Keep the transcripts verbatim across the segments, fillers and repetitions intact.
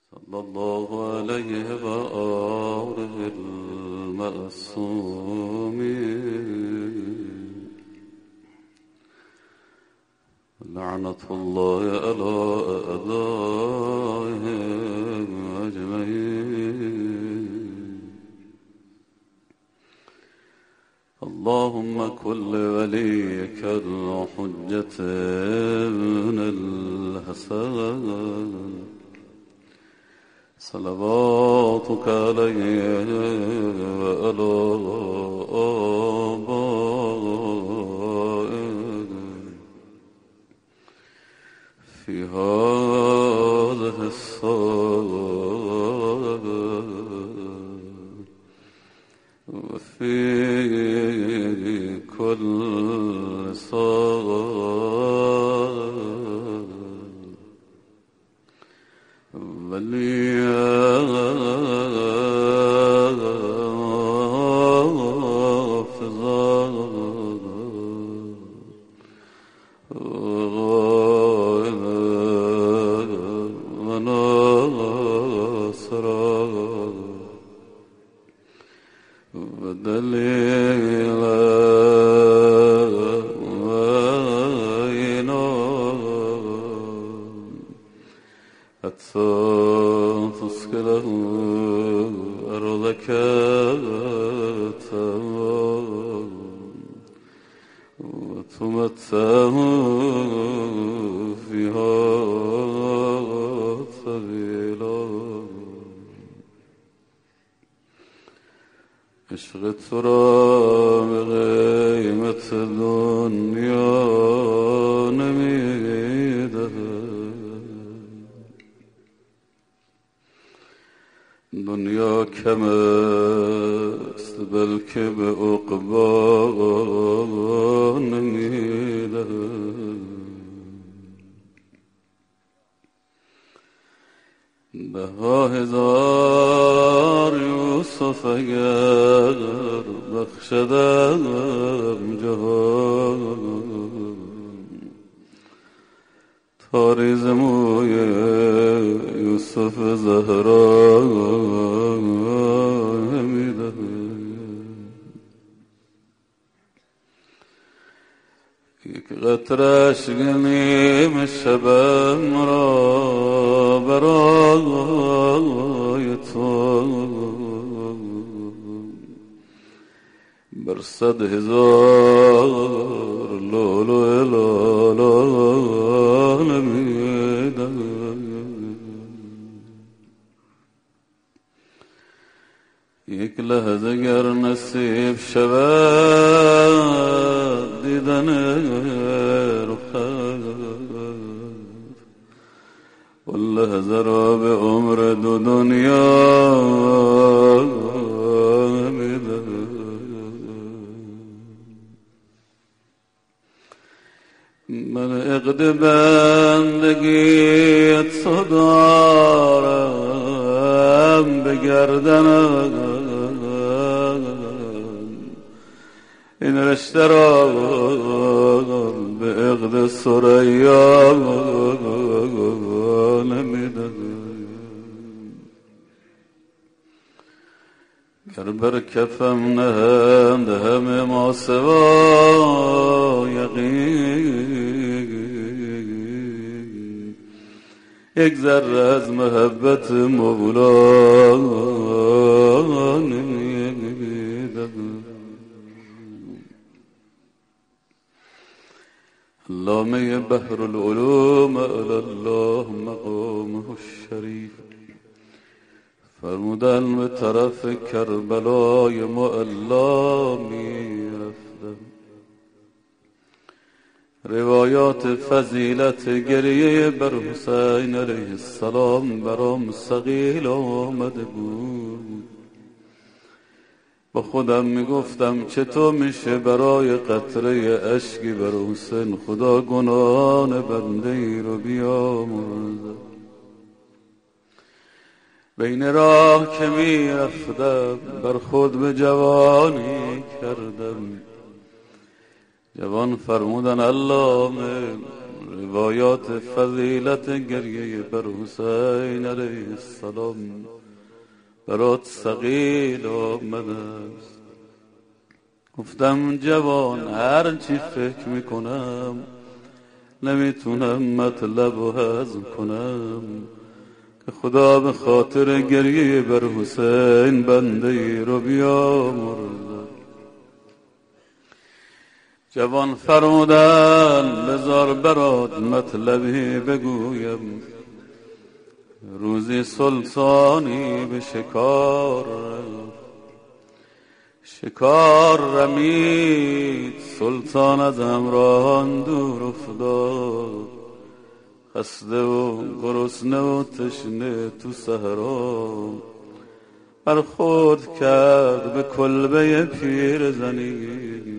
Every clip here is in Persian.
صلى الله عليه وآله المعصومين لعنة الله على أعدائهم أجمعين. اللهم كن لوليك الحجة ابن الحسن صلواتك عليه وعلى آبائه في هذه الساعة وفي كل ساعة عشق تو را به قیمت دنیا نمیدهم. دنیا کم است بلکه به عقبا نمیدهم. ده ها هزار یوسف اگر بخشدم جهان، تاریز موی یوسف زهرا نمیدهم. یک قطره اشک شبم را برای تو بر صد هزار لولو لالا نمیدهم. یک لحظه گر نصیب شود دیدن رخت، واللحظه را به عمر دو دنیا میدهم. من عقد بندگی تو دارم به گردنم، این رشته را به عقد ثریا نمیدهم. گر بر کفم نهند همه ما سوا یقین، یک ذره از محبت مولا نمیدهم. علامه بحر العلوم علی الله مقامه الشریف فرمودن به طرف کربلای معلا می رفتم. روایات فضیلت گریه بر حسین علیه السلام برام ثقیل آمده بود. با خودم میگفتم چطور میشه برای قطره اشکی بر حسین خدا گناهان بنده ای رو بیامرزد. بین راه که میرفتم بر خود به جوانی کردم. جوان فرمودن علامه روایات فضیلت گریه بر حسین علیه السلام برات ثقیل آمده است. گفتم جوان هر چی فکر میکنم نمیتونم مطلب و هضم کنم که خدا به خاطر گریه بر حسین بنده ای رو بیامرزد. جوان فرمودن بذار برات مطلبی بگویم. روزی سلطانی به شکار شکار رمید، سلطان از همراهان دور افتاد، خسته و گرسنه و تشنه تو صحرا برخورد کرد به کلبه پیرزنی.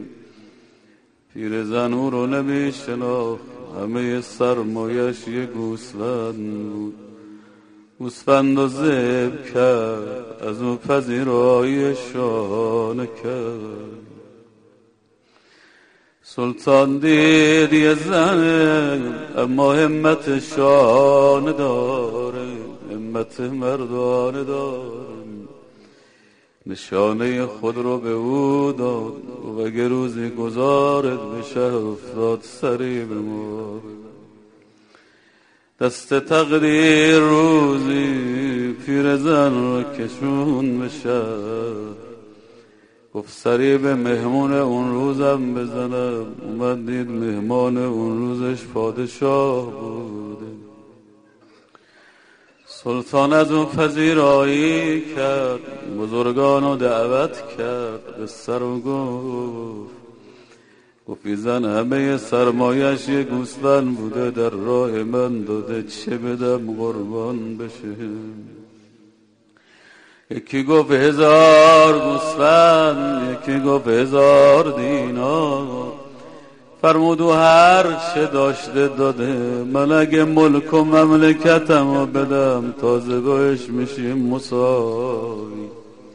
پیرزن او رو نمی شناخت، همه سرمایش یه گوسفند بود. گوسفند و ذبح کرد، از او پذیرایی شانه کرد. سلطان دید یه زن اما همت شانه داره، همت مردانه داره. نشانه خود رو به او داد و اگه روزی گذارد به شهر افتاد سری به ما. دست تقدیر روزی پیرزن رو کشون به شهر، گفت سری به مهمون اون روزم بزنم. اومد دید مهمان اون روزش پادشاه بوده. سلطان از اون پذیرایی کرد، بزرگانو دعوت کرد به سر و گفت گفت زن همه سرمایش یه گوسفند بوده در راه من داده، چه بدم قربان بشه؟ یکی گفت هزار گوسفند، یکی گفت هزار دینار. فرمودو هر چه داشته داده، من اگه ملک و مملکتم رو بدم تازه باش میشیم مساوی.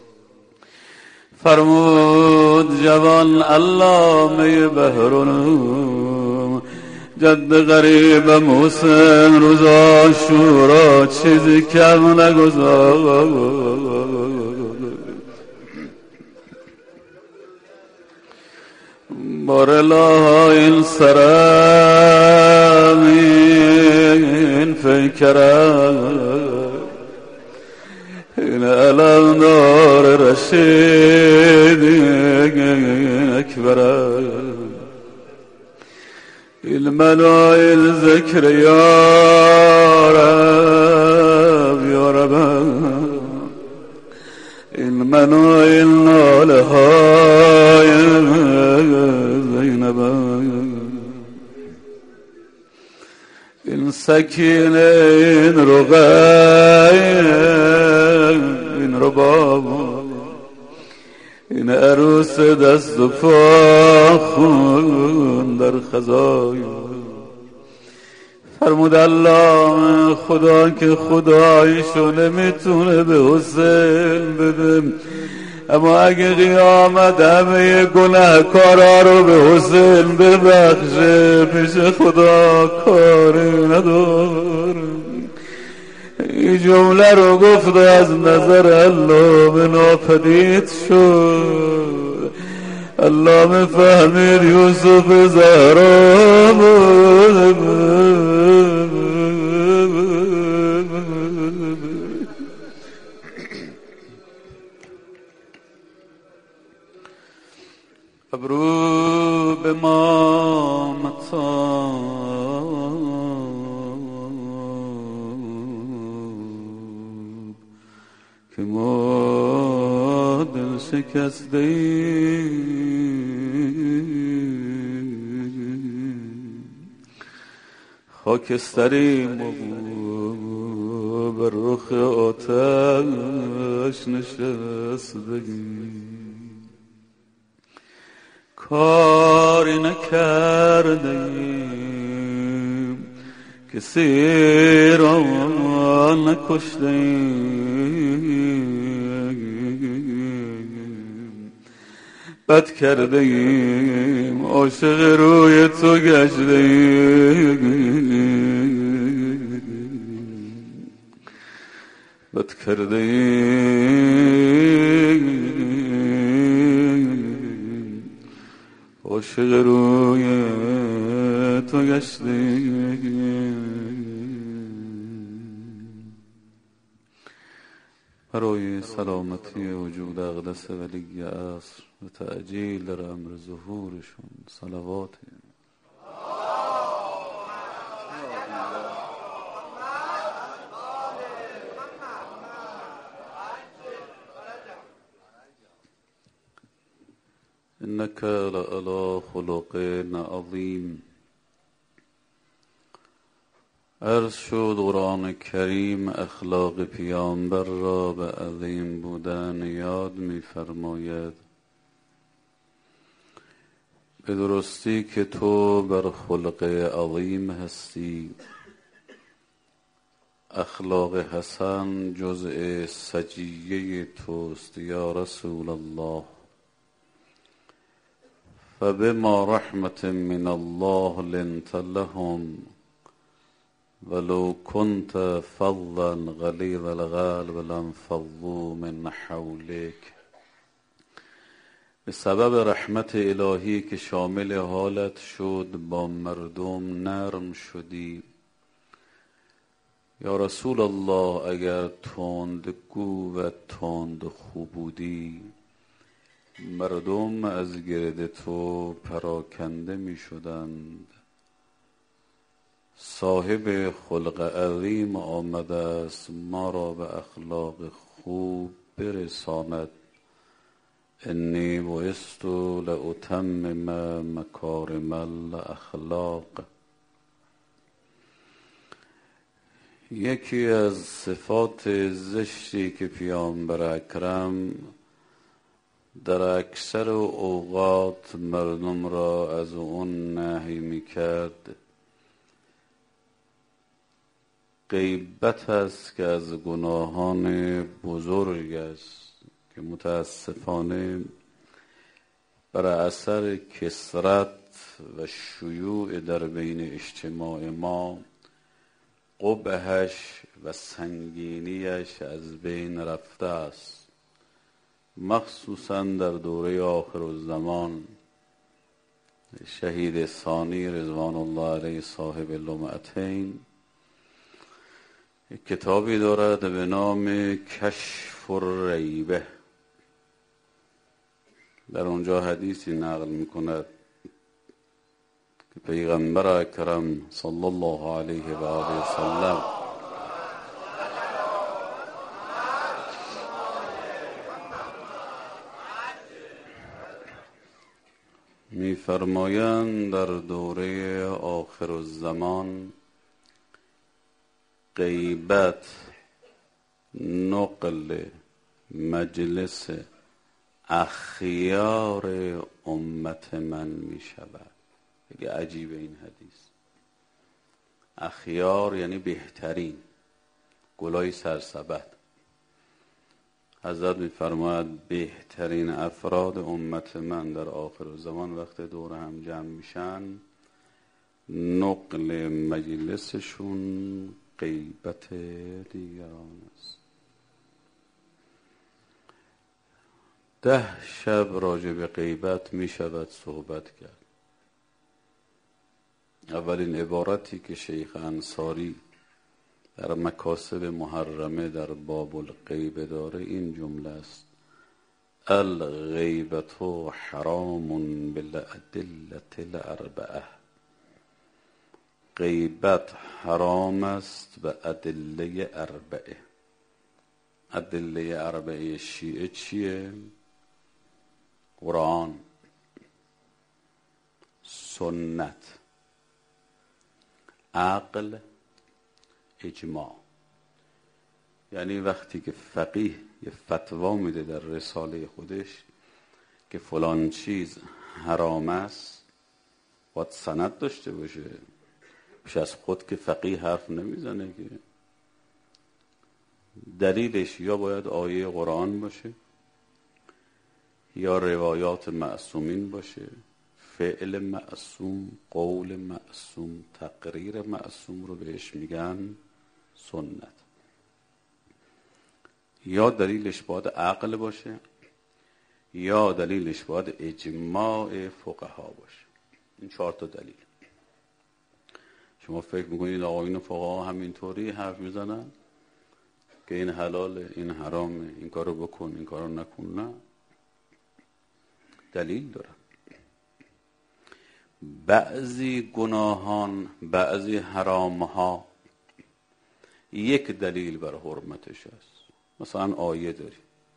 فرمود جوان علامه بحرونم جد غریبم حسین روز عاشورا چیزی کم نگذار. بارلا این سرم این فکرم این علم دار رشید اکبرم این منایل ذکر یارم یارم این منایل ناله های زینبم این سکینه این رقیه این رباب این عروس دست و پا خون در خزای. فرمود الله خدا که خدایشو نمیتونه به حسین بده، اما اگه قیامت همه گناهکارا رو به حسین ببخشه پیش خدا کاری نداره. این جمله رو گفت از نظر علامه ناپدید شد. علامه فهمید یوسف زهرا ابرو به ما متاب که ما دل شکسته ایم، خاکستریم و بر رخ آتش نشستگیم. کاری نکردیم کسی را نکشتیم، بد کرده ایم عاشق روی تو گشته ایم بد کرده ایم عاشق روی تو گشته ایم. برای سلامتی وجود اقدس ولی عصر و تعجیل در امر ظهورشون صلوات. انك لعلى خلق عظیم. عرض شد قرآن کریم اخلاق پیامبر را به عظیم بودن یاد می فرماید. به درستی که تو بر خلق عظیم هستی. اخلاق حسن جزء سجیه توست یا رسول الله. فبما رحمة من الله لنت لهم ولو كنت فظا غلیظ القلب لانفضوا من حولك. به سبب رحمت الهی که شامل حالت شد با مردم نرم شدی. یا رسول الله اگر تندگو و تندخو بودی مردم از گرد تو پراکنده می شدند. صاحب خلق عظیم آمده است ما را به اخلاق خوب برساند. انی بعثت لأتمم مکارم الاخلاق. یکی از صفات زشتی که پیامبر اکرم در اکثر اوقات مردم را از اون نهی میکرد غیبت است که از گناهان بزرگ است که متاسفانه بر اثر کثرت و شیوع در بین اجتماع ما قبحش و سنگینیش از بین رفته است. مخصوصا در دوره آخر الزمان شهید ثانی رضوان الله علیه صاحب لمعتین یک کتابی دارد به نام کشف الریبه. در اونجا حدیثی نقل میکند که پیغمبر اکرم صلی الله علیه و آله و سلم می‌فرمایند در دوره آخر الزمان غیبت نقل مجلس اخیار امت من می شود. خیلی عجیب این حدیث. اخیار یعنی بهترین، گلای سرسبد. حضرت می فرماید بهترین افراد امت من در آخر زمان وقت دور هم جمع میشن نقل مجلسشون غیبت دیگران است. ده شب راجع به غیبت می شود صحبت کرد. اولین عبارتی که شیخ انصاری در مکاسب محرمه در باب الغیبه داره این جمله است: الغیبت حرام بالادله الاربعه. غیبت حرام است به ادله اربعه. ادله اربعه شیعه چیه؟ قرآن، سنت، عقل، اجماع. یعنی وقتی که فقیه یه فتوا میده در رساله خودش که فلان چیز حرام است باید سند داشته باشه. پیش از خود که فقیه حرف نمیزنه که. دلیلش یا باید آیه قرآن باشه یا روایات معصومین باشه، فعل معصوم، قول معصوم، تقریر معصوم رو بهش میگن سنت. یا دلیلش باید عقل باشه یا دلیلش باید اجماع فقها باشه. این چهار تا دلیل. شما فکر میکنید آقایون فقها همینطوری حرف میزنن که این حلاله، این حرامه، این کارو بکن، این کارو نکن؟ نه، دلیل دارن. بعضی گناهان، بعضی حرامها یک دلیل بر حرمتش است، مثلا آیه داری.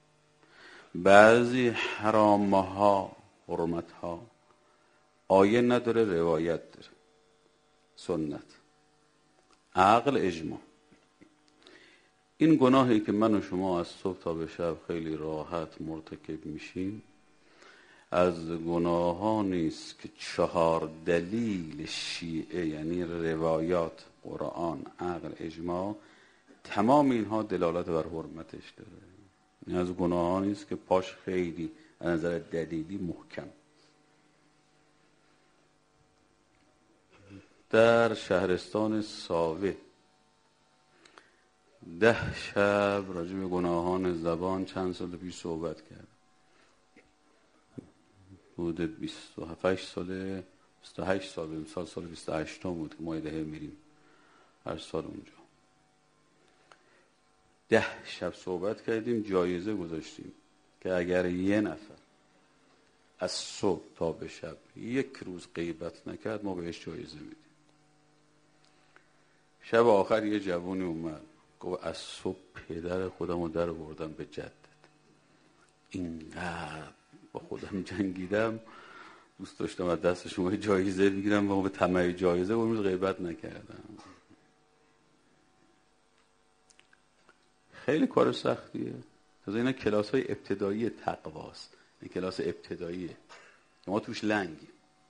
بعضی حرامها، حرمتها، آیه نداره، روایت داره، سنت، عقل، اجماع. این گناهی که من و شما از صبح تا به شب خیلی راحت مرتکب میشیم، از گناهانی است که چهار دلیل شیعه، یعنی روایات، قرآن، عقل، اجماع، تمام اینها دلالت بر حرمتش داره. این از گناهانی است که پاش خیلی از نظر دلیلی محکم. در شهرستان ساوه ده شب راجع به گناهان زبان چند سال پیش صحبت کرد. بوده بیست و هشت ساله، بیست و هشت سال، امسال سال بیست و هشت بود که ما دهه میریم هر سال اونجا. ده شب صحبت کردیم، جایزه گذاشتیم که اگر یه نفر از صبح تا به شب یک روز غیبت نکرد ما بهش جایزه میدیم. شب آخر یه جوونی اومد گفت از صبح پدر خودم رو در بردم به جدت، اینقدر با خودم جنگیدم، دوست داشتم از دست شما جایزه بگیرم و به طمع جایزه اون روز غیبت نکردم. خیلی کار سختیه. تازه اینا کلاس های ابتدایی تقواست، این کلاس ابتداییه ما توش لنگیم.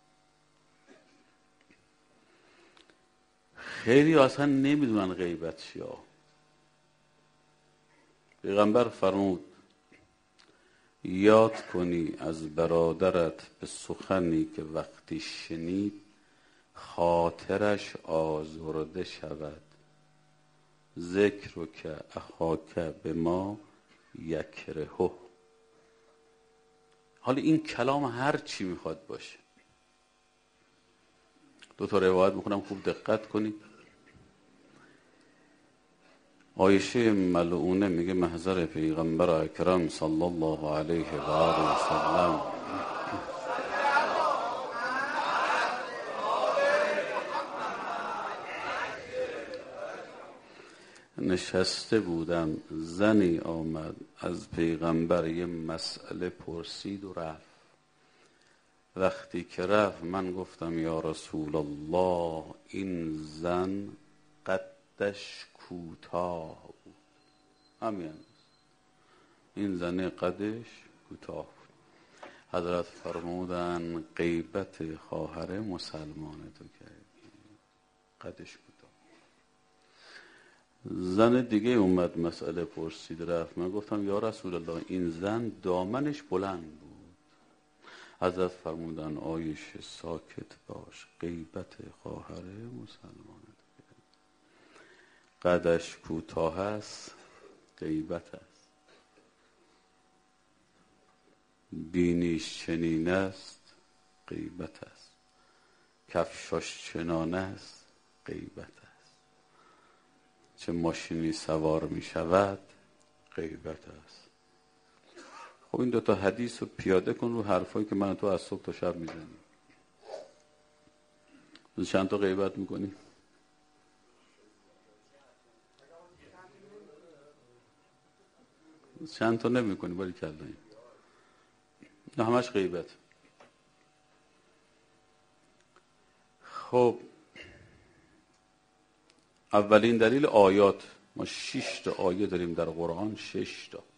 خیلی اصلا نمیدونن غیبت چیه. پیغمبر فرمود یاد کنی از برادرت به سخنی که وقتی شنید خاطرش آزرده شود، ذکر که اخاک به ما یکرهه. حالا این کلام هر چی میخواد باشه. دو تا روایت میخونم خوب دقت کنید. عایشه ملعونه میگه محضر پیغمبر اکرم صلی الله علیه و آله و سلم نشسته بودم، زنی آمد از پیغمبر یه مسئله پرسید و رفت. وقتی که رفت من گفتم یا رسول الله این زن قدش کوتاه بود. همین این زن قدش کوتاه بود. حضرت فرمودن غیبت خواهر مسلمان تو کردی، قدش کوتاه. زن دیگه اومد مسئله پرسید رفت. من گفتم یا رسول الله این زن دامنش بلند بود. حضرت فرمودن عایشه ساکت باش، غیبت خواهر مسلمان قدش کوتاه است، غیبت است. بینیش چنین است، غیبت است. کفشش چنان است، غیبت است. چه ماشینی سوار می شود، غیبت است. خب این دوتا حدیث رو پیاده کن رو حرفایی که من تو از صبح تا شب می زنیم. چند تا غیبت می کنی؟ چند تا نمی کنی؟ باری کردن نه همش غیبت. خب اولین دلیل آیات. ما شش تا آیه داریم در قرآن، شش تا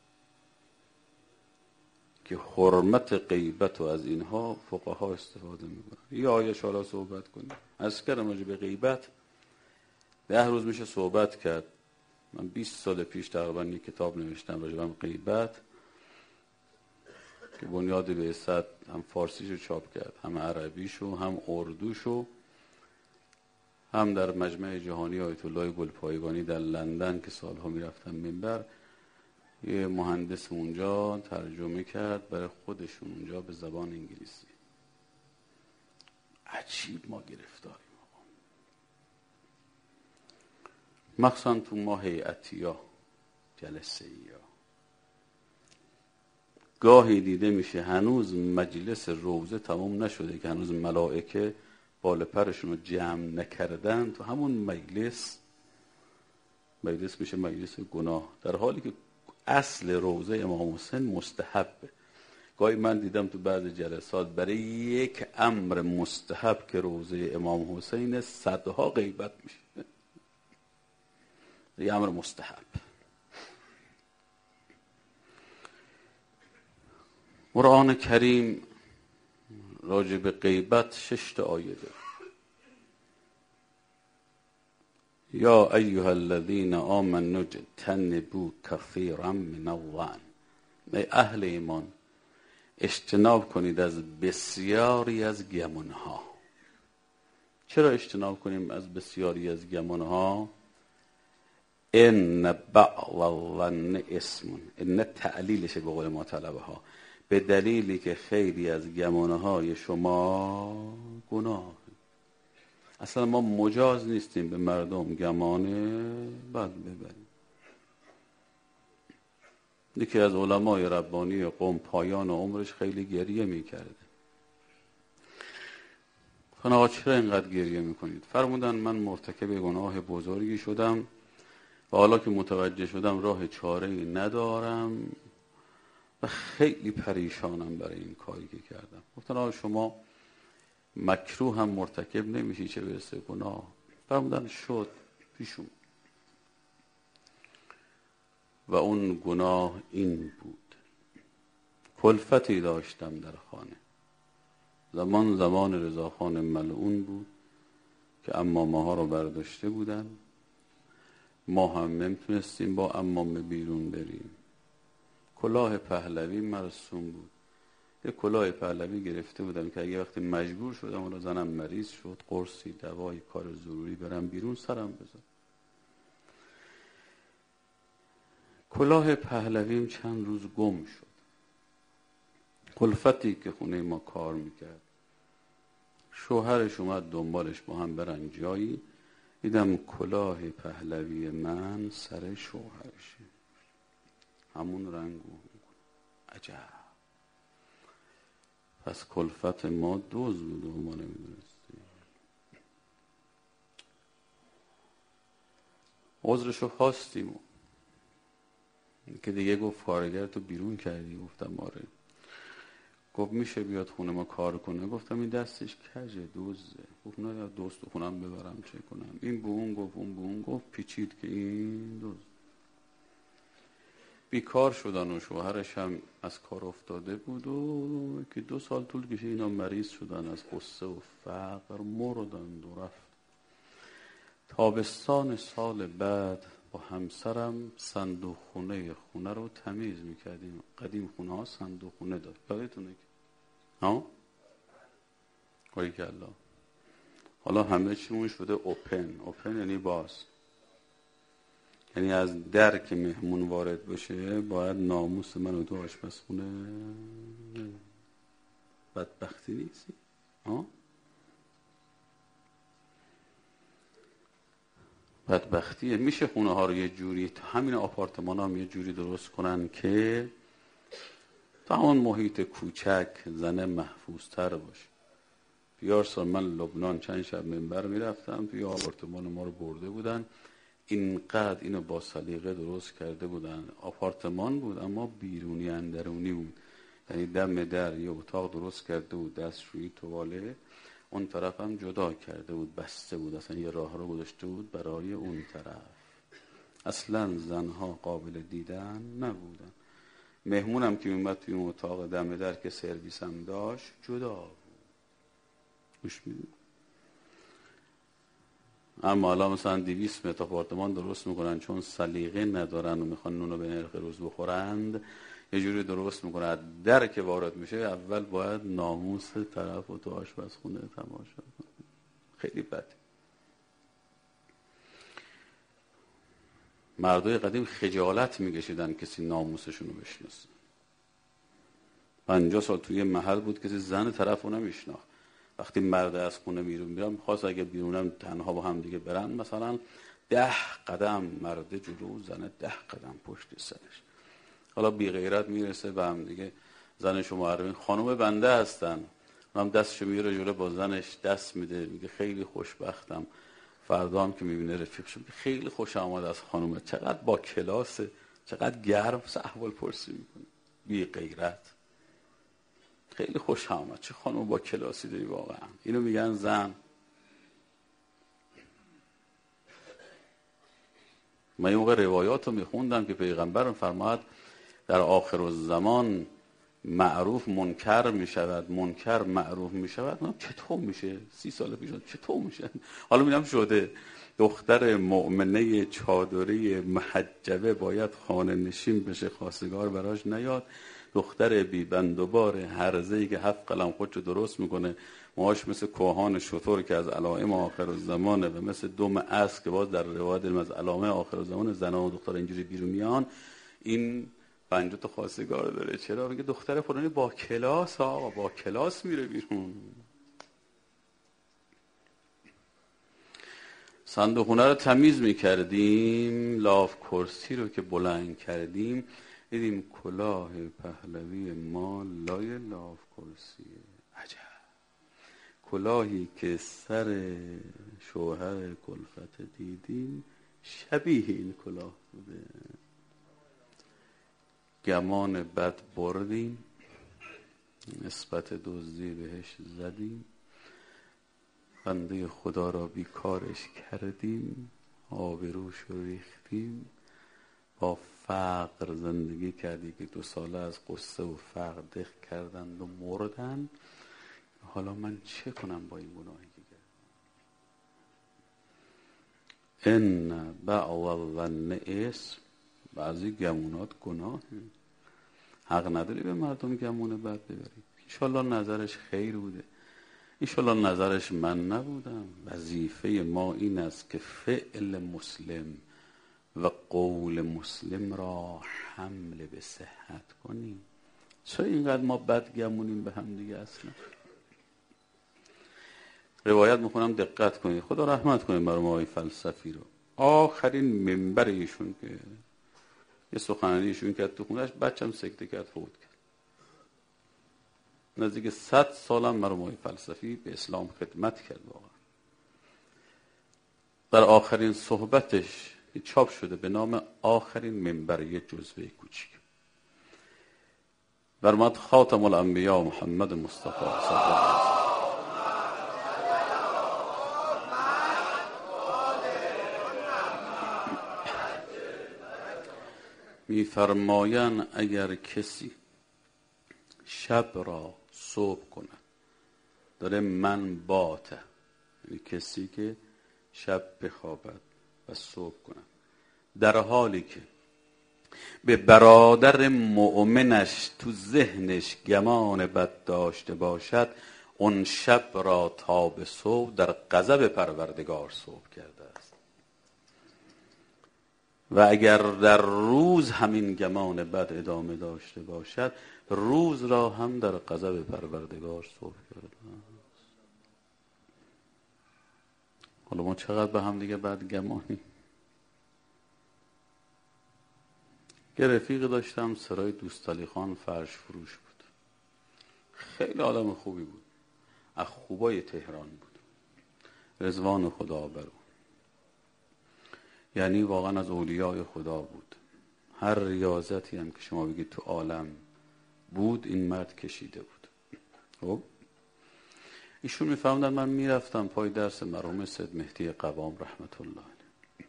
که حرمت غیبت و از اینها فقها استفاده میکنن. یه آیه شالا صحبت کنیم. از کردم راجع به غیبت ده روز میشه صحبت کرد. من بیست سال پیش تقریبا یک کتاب نوشتم راجع به غیبت. که بنیاد بعثت هم فارسیشو چاپ کرد، هم عربیشو، هم اردوشو، هم در مجمع جهانی آیت الله گلپایگانی در لندن که سالها میرفتم منبر، یه مهندس اونجا ترجمه کرد برای خودشون اونجا به زبان انگلیسی. عجیب ما گرفتاریم مخصوصا تو ما هیئتی ها، جلسه ای ها. گاهی دیده میشه هنوز مجلس روزه تمام نشده که هنوز ملائکه بال پرشون رو جمع نکردن، تو همون مجلس مجلس میشه مجلس گناه، در حالی که اصل روزه امام حسین مستحبه. گاهی من دیدم تو بعض جلسات برای یک امر مستحب که روزه امام حسین صدها غیبت میشه. یه امر مستحب. قرآن کریم راجع به غیبت شش تا آیه داره. یا ایها الذین آمنوا اجتنبوا کثیرا من الظن، ای اهل ایمان اجتناب کنید از بسیاری از گمانها. چرا اجتناب کنیم از بسیاری از گمانها؟ ان بعض الظن اسم، ان تعلیلشه به قول ما طلبه ها، به دلیلی که خیلی از گمانهای شما گناه. اصلا ما مجاز نیستیم به مردم گمانه بد ببریم. یکی از علمای ربانی قوم پایان عمرش خیلی گریه میکرده. خانه آقا چرا اینقدر گریه میکنید؟ فرمودن من مرتکب گناه بزرگی شدم و حالا که متوجه شدم راه چاره‌ای ندارم و خیلی پریشانم برای این کاری که کردم. گفتن آقا شما مکروه هم مرتکب نمیشی چه برسه گناه؟ فرمودن شد پیشم و اون گناه این بود: کلفتی داشتم در خانه. زمان زمان رضاخان ملعون بود که عمامه ها رو برداشته بودن، ما هم نمیتونستیم با عمامه بیرون بریم. کلاه پهلوی مرسوم بود. یه کلاه پهلوی گرفته بودم که اگه وقتی مجبور شدم اون رو زنم مریض شد، قرصی دوایی کار ضروری برم بیرون سرم بزن. کلاه پهلویم چند روز گم شد. کلفتی که خونه ما کار میکرد، شوهرش اومد دنبالش با هم برن جایی، دیدم کلاه پهلوی من سر شوهرشه، همون رنگ و عجب. پس کلفت ما دوز بود و ما نمیدونستیم. عذرشو خواستیم که دیگه گفت کارگر تو بیرون کردی. گفتم آره. گفت میشه بیاد خونه ما کار کنه؟ گفتم این دستش کجه، دوزه. گفت نه دوست خونم ببرم چه کنم؟ این به اون گفت اون به اون گفت، پیچید که این دوز. بیکار شدن و شوهرش هم از کار افتاده بود و که دو سال طول کشید اینا مریض شدن، از غصه و فقر مردن و رفت. تابستان سال بعد با همسرم صندوق خونه خونه رو تمیز میکردیم. قدیم خونه ها صندوق خونه داشت، یادتونه که ها؟ وای که الله. حالا همه چیمون شده اوپن. اوپن یعنی باز، یعنی از در که مهمون وارد بشه باید ناموس من و تو آشپزخونه. بدبختی نیستی؟ ها؟ بدبختیه. میشه خونه ها رو یه جوری، همین آپارتمان هم یه جوری درست کنن که تا همون محیط کوچک زنه محفوظ تر باشه. بیارسال من لبنان چند شب منبر میرفتم، توی آپارتمان ما رو برده بودن، اینقدر اینو با سلیقه درست کرده بودن. آپارتمان بود اما بیرونی اندرونی بود، یعنی دم در یه اتاق درست کرده بود، دستشویی، تواله، اون طرف هم جدا کرده بود، بسته بود، اصلا یه راه رو گذاشته بود برای اون طرف. اصلا زنها قابل دیدن نبودن. مهمونم که اومد توی اون اتاق دم در که سرویس هم داشت جدا بود. گوش میدید؟ اما حالا مثلا دویست متر آپارتمان درست میکنن چون سلیقه ندارن و میخوان نونو به نرخ روز بخورند، یه جوری درست میکنه در که وارد میشه اول باید ناموس طرف و تو آشپزخونه تماشا کنه. خیلی بده. مردای قدیم خجالت میکشیدن کسی ناموسشون رو بشناسه. پنجاه سال توی محل بود کسی زن طرف رو نمیشناخت. وقتی مرد از خونه بیرون میرم میخواست اگه بیرونم تنها با هم دیگه برن مثلا ده قدم مرد جلو، زن ده قدم پشت سرش. حالا بی غیرت میرسه به هم دیگه، زنشو معرفی، خانم بنده هستن، اونم دستشو میاره جلو با زنش دست میده، میگه خیلی خوشبختم. فردا هم که میبینه رفیقش میگه خیلی خوش آمد از خانومه، چقدر با کلاسه، چقدر گرم احوال پرسی میکنه. بی غیرت. خیلی خوش آمد، چه خانوم با کلاسی داری واقعا. اینو میگن زن. من این موقع روایات رو میخوندم که پیغمبر فرماد در آخر الزمان معروف منکر میشود، منکر معروف میشود. چطور میشه؟ سی سال پیش چطور میشه؟ حالا میگم شده. دختر مؤمنه چادری محجبه باید خانه نشین بشه، خواستگار براش نیاد. دختر بی بند و بار هرزه‌ای که هفت قلم خودشو درست میکنه، موهاش مثل کوهان شتر که از علائم آخر الزمانه و مثل دم اسب که باز در روایت از علائم آخر الزمان زنا و دختر اینجوری بیرون میان، این پنجاه تا خواستگار داره. چرا؟ میگه دختر فلانی با کلاس، آقا با کلاس میره بیرون. صندوقخونه رو تمیز میکردیم، لاف کرسی رو که بلند کردیم دیدیم کلاه پهلوی ما لای لاف کرسیه. عجب. کلاهی که سر شوهر کلفت دیدیم شبیه این کلاه بوده. گمان بد بردیم، نسبت دزدی بهش زدیم، بنده خدا را بیکارش کردیم، آبروش رو ریختیم، با فقر زندگی کردی که دو ساله از قصه و فقر دق کردند و مردن. حالا من چه کنم با این گناهی که کردم؟ ان بعض الظن اسم، بعضی گمونات گناه. حق نداری به مردم گمون بد ببری. انشالله نظرش خیر بوده، انشالله نظرش من نبودم. وظیفه ما این است که فعل مسلم و قول مسلم را حمل به صحت کنیم. چرا اینقدر ما بد گمونیم به هم دیگه؟ اصلا روایت میکنم دقت کنید، خدا رحمت کنه مرحوم آقای فلسفی رو. آخرین منبر ایشون که یه سخنرانی ایشون کرد تو خونهش، بچم سکته کرد فوت کرد. نزدیک صد سالم مرحوم آقای فلسفی به اسلام خدمت کرد. واقعا در آخرین صحبتش چاپ شده به نام آخرین منبر، یه جزوه کوچیک، فرمود خاتم الانبیا محمد مصطفی صلی الله علیه و می‌فرمایند اگر کسی شب را صبح کند، داره من باته، یعنی کسی که شب بخوابد و صبح کند، در حالی که به برادر مؤمنش تو ذهنش گمان بد داشته باشد، اون شب را تا به صبح در غضب پروردگار صبح کرده است. و اگر در روز همین گمان بد ادامه داشته باشد، روز را هم در غضب پروردگار صبح کرده است. حالا ما چقدر به هم دیگه بد گمانیم. یه رفیق داشتم سرای دوستعلی خان فرش فروش بود. خیلی آدم خوبی بود، از خوبای تهران بود، رضوان خدا بر او، یعنی واقعا از اولیاء خدا بود. هر ریاضتی هم که شما بگید تو عالم بود، این مرد کشیده بود. خب ایشون میفهمدن من میرفتم پای درس مرحوم سید مهدی قوام رحمت الله علیه.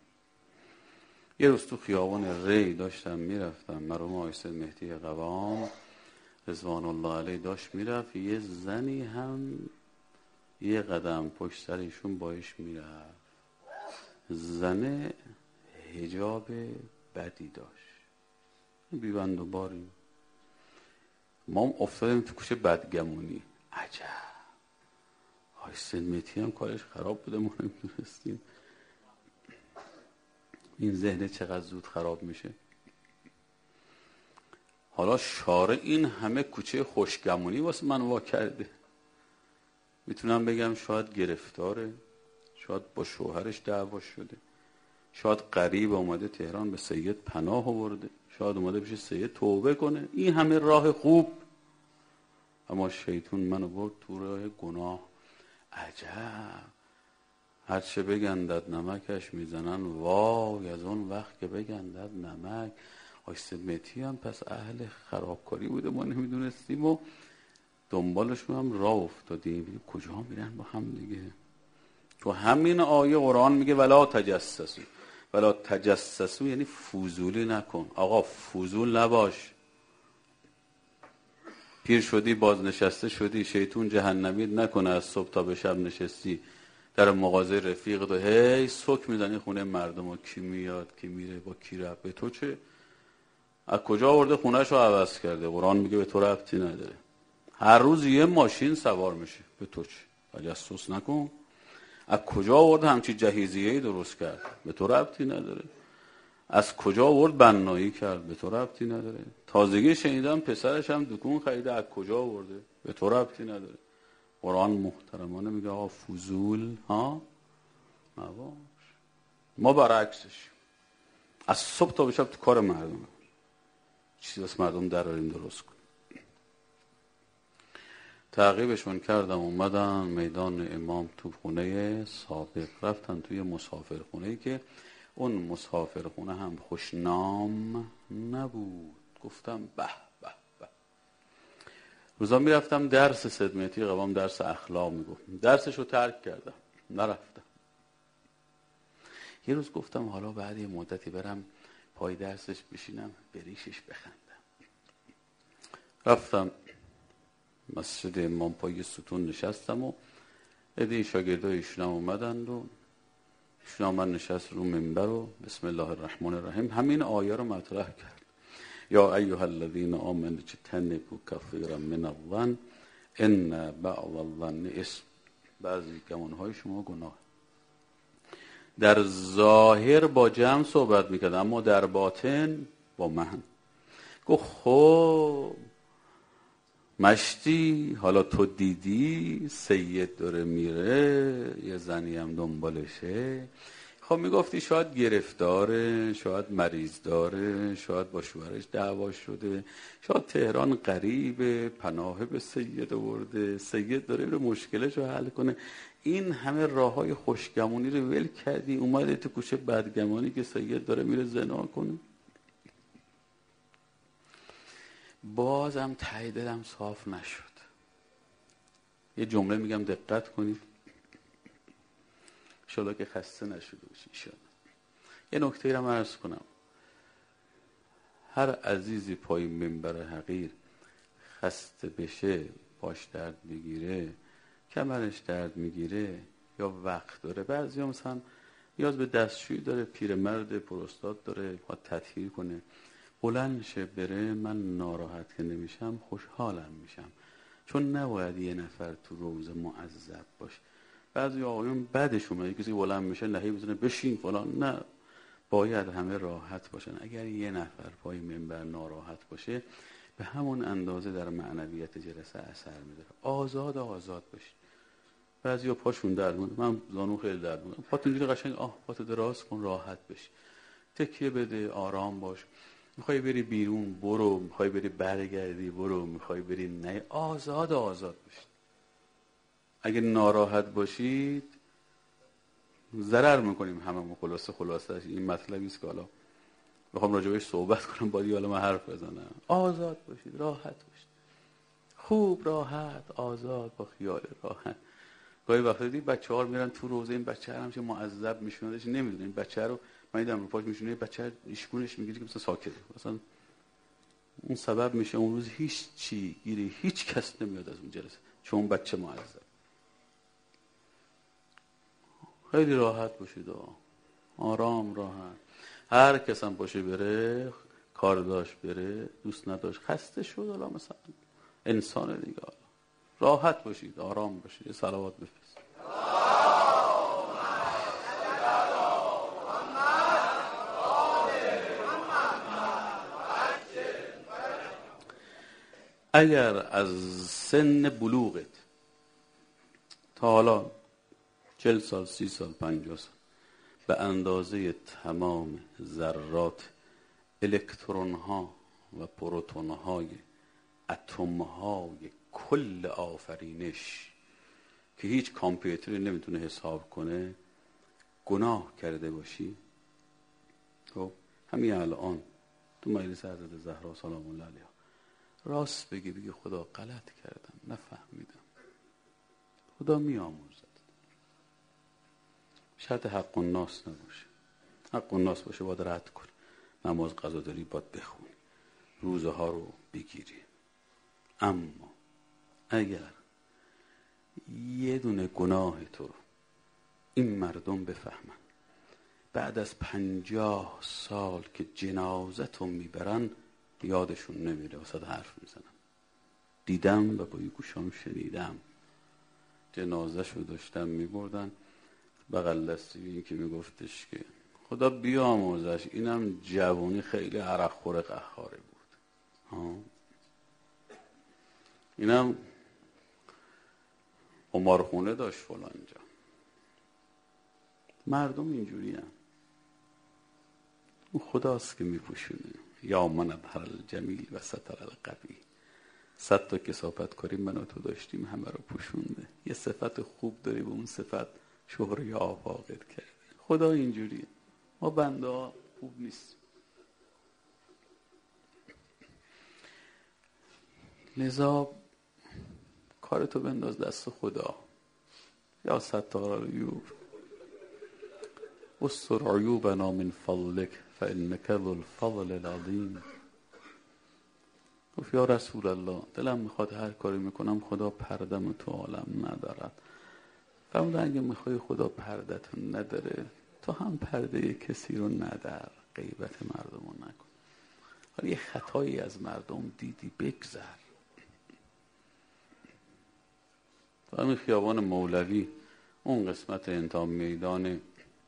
یه روز تو خیابان ری داشتم میرفتم، مرحوم آقای سید مهدی قوام رضوان الله علیه داشت میرفت، یه زنی هم یه قدم پشت سر ایشون باش میرفت. زنه حجاب بدی داشت، بیبند و باری، ما هم افتادیم تو کوچه بدگمونی. عجب های سنمتی هم کارش خراب بوده، ما نمیدونستیم. این ذهن چقدر زود خراب میشه. حالا شاره این همه کوچه خوشگمونی واسه من وا کرده. میتونم بگم شاید گرفتاره، شاید با شوهرش دعوا شده، شاید غریب اومده تهران به سید پناه آورده، شاید اومده بشه سید توبه کنه. این همه راه خوب، اما شیطون منو برد تو راه گناه. عجب هرچه بگندد نمکش میزنن، وای از اون وقت که بگندد نمک. آیسته متی هم پس اهل خرابکاری بوده، ما نمیدونستیم و دنبالشون هم راه افتادیم. کجا میرن با هم دیگه؟ تو همین آیه قرآن میگه ولا تجسسو. ولا تجسسو یعنی فضولی نکن. آقا فضول نباش. پیر شدی بازنشسته شدی، شیطون جهنمید نکنه از صبح تا به شب نشستی در مغازه رفیق تو هی سوک میزنی خونه مردم و کی میاد کی میره با کی رفت. به تو چه؟ از کجا آورده خونه‌شو عوض کرده؟ قرآن میگه به تو ربطی نداره. هر روز یه ماشین سوار میشه، به تو چه؟ تجسس نکن. از کجا آورده همچی جهیزیه‌ای درست کرد؟ به تو ربطی نداره. از کجا آورد بنایی کرد؟ به تو ربطی نداره. تازگی شنیدم پسرش هم دکون خریده، از کجا آورده؟ به تو ربطی نداره. قرآن محترمانه میگه آقا فضول ها نباش. ما برعکسش از صبح تا به شب تو کار مردم، چیزی واسه مردم دراریم درست کن. تعقیبشون کردم، اومدن میدان امام تو خونه سابق، رفتن توی مسافر خونه‌ای که اون مسافر خونه هم خوشنام نبود. گفتم به به به. روزا میرفتم درس صدمتی قوام درس اخلاق میگفت، درسشو ترک کردم نرفتم. یه روز گفتم حالا بعد یه مدتی برم پای درسش بشینم به ریشش بخندم. رفتم مسجد امام پای ستون نشستم و عده شاگردای ایشون اومدند و ایشون اومد نشست رو منبر و بسم الله الرحمن الرحیم همین آیه رو مطرح کرد. یا ایها الذین آمنوا اجتنبوا کثیرا من الظن ان بعض الظن اسم. بعضی گمانهای شما گناه. در ظاهر با جمع صحبت میکرد اما در باطن با من. گفت خب مشتی حالا تو دیدی سید داره میره یه زنی هم دنبالشه. خب میگفتی شاید گرفتاره، شاید مریض داره، شاید با شوهرش دعوا شده، شاید تهران غریبه پناه به سید آورده، سید داره میره مشکلش رو حل کنه. این همه راه های خوشگمونی رو ول کردی اومده تو کوچه بدگمانی که سید داره میره زنا کنه. بازم ته دلم صاف نشد. یه جمله میگم دقت کنید انشالله که خسته نشده باشی انشالله. یه نکته رو عرض کنم. هر عزیزی پای منبر حقیر خسته بشه، باش درد بگیره، کمرش درد میگیره یا وقت داره، بعضی هم مثلا نیاز به دستشویی داره، پیرمرد پروستات داره باید تطهیر کنه، بلند شه بره، من ناراحت که نمیشم خوشحالم میشم. چون نباید یه نفر تو روز معذب باشه. بعضی آقایون بعدش اومده کسی بلند میشه نهی بزنه بشین فلان. نه، باید همه راحت باشن. اگر یه نفر پای منبر ناراحت باشه به همون اندازه در معنویت جلسه اثر میذاره. آزاد آزاد باشین. بعضیا پاشون درد میکنه، من زانو خیلی درد میکنه، پاتون اینجوری قشنگ آه پاتو دراز کن راحت بشی، تکیه بده، آرام باش. میخوای بری بیرون برو، میخوای بری برگردی برو، میخوای بری نه، آزاد آزاد باشید. اگه ناراحت باشید ضرر میکنیم هممون. خلاصه خلاصه این مطلبی است که حالا میخوام راجع بهش صحبت کنم، باید حالا من حرف بزنم. آزاد باشید، راحت باشید، خوب راحت آزاد با خیال راحت. گاهی وقتا دیدی بچه‌ها میرن تو روزه، این بچه هر همش معذب میشونهش، نمیدونه این بچه رو من دیدم رو پاش میشونه، بچه ایشکونش میگیره که مثلا ساکته، مثلا اون سبب میشه اون روز هیچ چی گیری هیچ کس نمیاد از اون جلسه چون بچه معذب. خیلی راحت باشید، آرام راحت. هر کس هم باشه بره، کار داشت بره، دوست نداشت خسته شد، حالا مثلا انسان دیگه. راحت باشید، آرام باشید. یه صلوات بفرست. اگر از سن بلوغت تا حالا چل سال، سی سال، پنجاه سال به اندازه تمام ذرات الکترون ها و پروتون های اتم های کل آفرینش که هیچ کامپیوتری نمیتونه حساب کنه گناه کرده باشی، خب همین الان تو مجلس حضرت زهرا سلام الله علیها راست بگی بگی خدا غلط کردم، نفهمیدم، خدا میآموزد. شرط حق الناس نباشه. حق الناس باشه باید رد کنی، نماز قضا داری باید بخونی، روزه ها رو بگیری. اما اگر یه دونه گناه تو رو این مردم بفهمن، بعد از پنجاه سال که جنازتو میبرن یادشون نمیره، واسه حرف میزنن. دیدم و با گوشام شنیدم، جنازه‌شو داشتن میبردن، بغل دستی این که میگفتش که خدا بیامرزش، اینم جوانی خیلی عرق خور قهاره بود، ها. اینم قمارخونه داشت فلان جا. مردم اینجوری هم. اون خداست که میپوشونه. یا من اظهر الجمیل و ستر القبیح. صد تا کثافت کاری من و تو داشتیم، همه رو پوشونده. یه صفت خوب داری، به اون صفت شهره آفاقت کرده. خدا اینجوریه. ما بنده ها خوب نیست. لذا کارتو بنداز دست خدا. یا ستار العیوب استر عیوبنا من فضلک فانک ذو الفضل العظیم. گفت یا رسول الله، دلم میخواد هر کاری میکنم خدا پردم تو عالم ندارد. فرمود اگه میخوای خدا پردتو نداره، تو هم پرده کسی رو ندار، غیبت مردم رو نکن. حالا یه خطایی از مردم دیدی بگذر. تو همین خیابان مولوی اون قسمت انتا میدان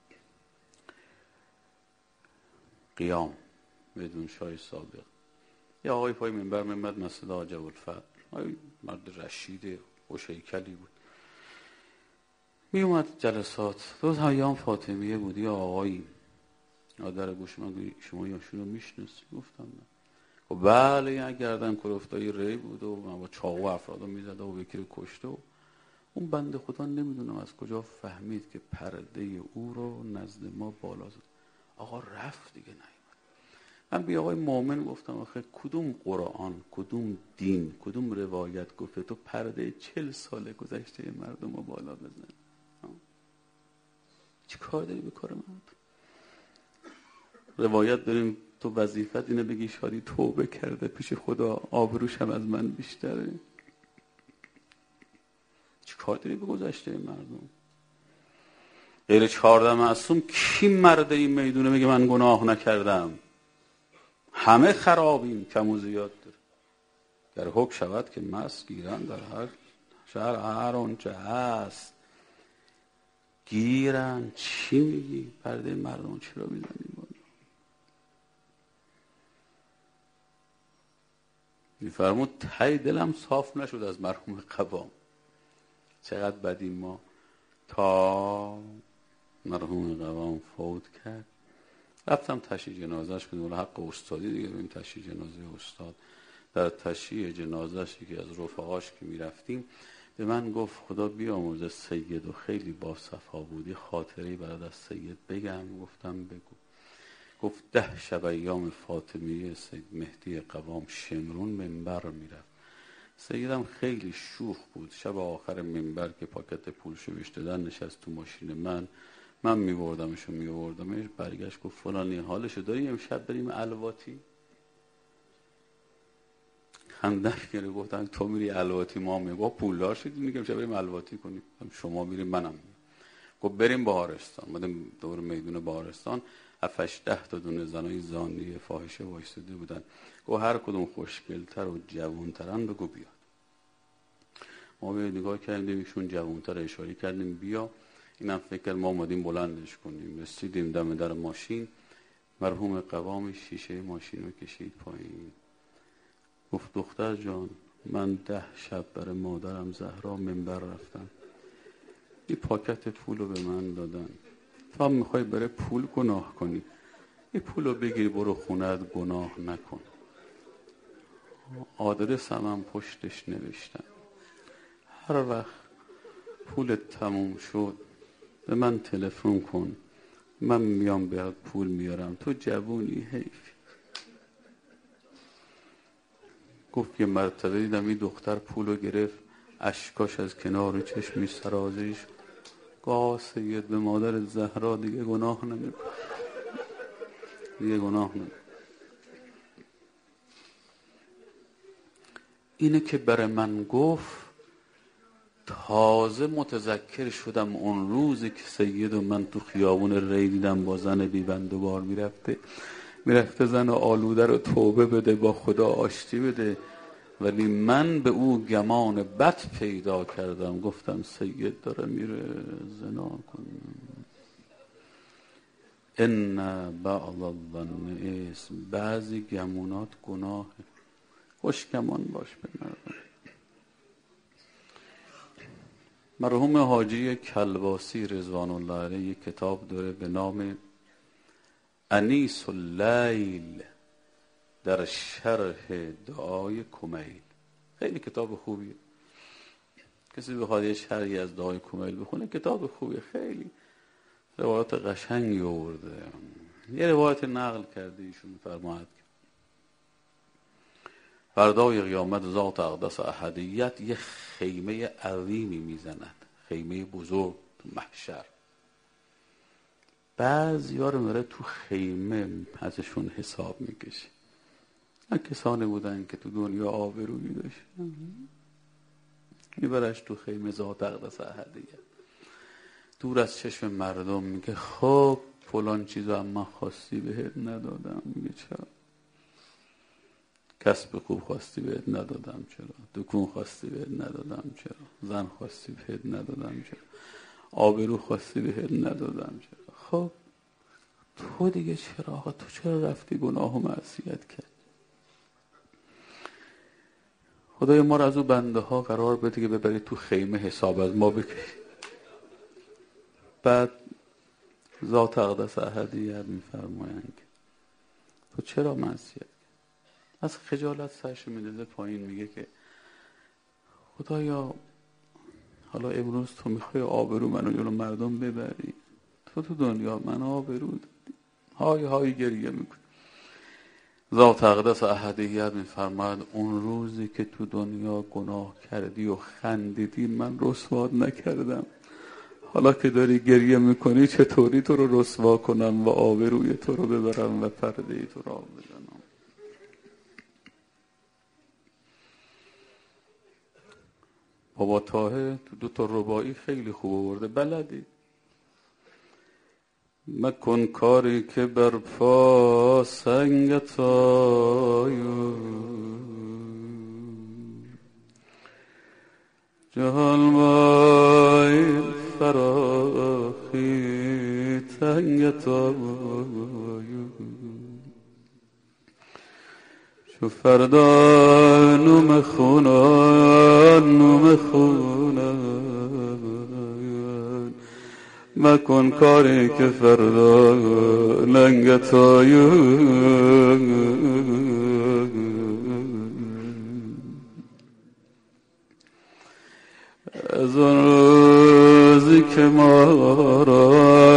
قیام بدون شاه صادق، یه آقای پای منبر میمد مسجد حاج ابوالفتح، مرد رشید خوش‌هیکلی بود، می اومد جلسات. روز ایام فاطمیه بود، یه آقایی آدر گوش من، شما یاشون رو میشناسی؟ گفتم نه. و بله، یه گردن کلفتایی ری بود و با چاقو افراد رو میزد و یکی رو کشته. و اون بنده خدا نمیدونم از کجا فهمید که پرده او رو نزد ما بالا زد. آقا رفت دیگه، نیومد. من بی آقای مومن گفتم آخه کدوم قرآن، کدوم دین، کدوم روایت گفته تو پرده چل سال گذشته مردم رو بالا بزن؟ چی کار داری به کار من؟ روایت داریم تو وظیفت اینه بگی شادی توبه کرده پیش خدا، آبروش هم از من بیشتره. چی کار داری به گذشته مردم؟ غیر چهارده معصوم کی مرده این میدونه میگه من گناه نکردم؟ همه خرابیم، کم و زیاد داره. گر حکم شود که مست گیرن در هر شهر، هر آنچه هست گیرن. چی میگی؟ پرده مردم چرا میزنی بالا؟ میفرمود ته دلم صاف نشد از مرحوم قوام. چقدر بدیم ما. تا مرحوم قوام فوت کرد رفتم تشییع جنازهش کنیم، ولی حق استادی دیگه، بریم تشییع جنازه استاد. در تشییع جنازهش یکی از رفقاش که میرفتیم به من گفت خدا بیامرزه سید و خیلی با صفا بودی، خاطری برات از سید بگم؟ گفتم بگو. گفت ده شب ایام فاطمیه سید مهدی قوام شمرون منبر میرفت. سیدم خیلی شوخ بود. شب آخر منبر که پاکت پولشو بهش دادن نشست تو ماشین من، من میبردمش و میبردمش. برگشت گفت فلانی حالشو داری امشب بریم الواتی؟ خندن گره. گفتن تو میری الواتی ما میگم با پولدار شدیم میگم امشب بریم الواتی کنیم. شما میریم منم میریم. گفت بریم بهارستان. اومدیم دور میدون بهارستان، هفت ده تا دونه زنای زانی فاحشه وایساده بودن. گفت هر کدوم خوشگل‌تر و جوان‌ترن بگو بیاد. ما به نگاه کردیم ایشون جوان‌تر، اشاره کردیم بیا، اینم فکر کرد ما اومدیم بلندش کنیم. رسیدیم دم در ماشین، مرحوم قوام شیشه ماشین رو کشید پایین، گفت دختر جان من ده شب برای مادرم زهرا منبر رفتم، این پاکت پول رو به من دادن، تو هم میخوای برای پول گناه کنی، این پول رو بگیر برو خونت گناه نکن. آدرس هم پشتش نوشتم، هر وقت پولت تموم شد به من تلفن کن، من میام برات پول میارم، تو جوونی حیف. گفت یه مرتبه دیدم این دختر پولو گرفت، اشکاش از کنار چشمی سرازیش، گاه سید به مادر زهرا دیگه گناه نمی دیگه گناه نمی اینه که برای من گفت. تازه متذکر شدم اون روزی که سید و من تو خیابون ری دیدم با زن بیبند و بار میرفته میرفته زن آلوده رو توبه بده، با خدا آشتی بده، ولی من به او گمان بد پیدا کردم، گفتم سید داره میره زنا کن. ان بعض الظن اسم، بعضی گمونات گناه، خوش گمان باش به مردم. مرحوم حاجی کلباسی رضوان الله علیه یک کتاب داره به نام انیس اللیل در شرح دعای کمیل، خیلی کتاب خوبیه، کسی بخواد یه شرحی از دعای کمیل بخونه کتاب خوبیه، خیلی روایات قشنگی آورده. یه روایت نقل کرده ایشون فرماید که فردای قیامت ذات اقدس احدیت یه خیمه عظیمی میزند، خیمه بزرگ تو محشر. بعضی ها رو میره تو خیمه ازشون حساب میکشه، کسانی بودن که تو دنیا آبرویی داشتن، میبرش تو خیمه ذات اقدس احدیت، دور از چشم مردم، میگه خب فلان چیزو اما خواستی بهت ندادم، میگه چرا؟ کسب خوب خواستی بهت ندادم چرا؟ دکون خواستی بهت ندادم چرا؟ زن خواستی بهت ندادم چرا؟ آبرو خواستی بهت ندادم چرا؟ خب تو دیگه چرا آقا، تو چرا رفتی گناه و معصیت کرد؟ خدای ما رو از او بنده ها قرار بده که ببری تو خیمه حساب از ما بکشی. بعد ذات اقدس احدیت میفرمایند که تو چرا معصیت کرد؟ از خجالت سرش میدازه پایین، میگه که خدایا حالا امروز تو میخوای آبرو منو جلو مردم ببری، تو تو دنیا من آبرو دادی، های های گریه میکنی. ذات اقدس احدیت میفرماید اون روزی که تو دنیا گناه کردی و خندیدی من رسوات نکردم، حالا که داری گریه میکنی چطوری تو رو رسوا کنم و آبروی تو رو ببرم و پرده تو رو بزنم؟ بابا طاهر تو دو تا رباعی خیلی خوب آورده، بلدی؟ مکن کاری که بر پا سنگت آید، جهان بای فراخی تنگت آید، شو فردا نوم خونان نوم خونان، مکن کاری که فردا لنگت آید. از اون روزی که ما را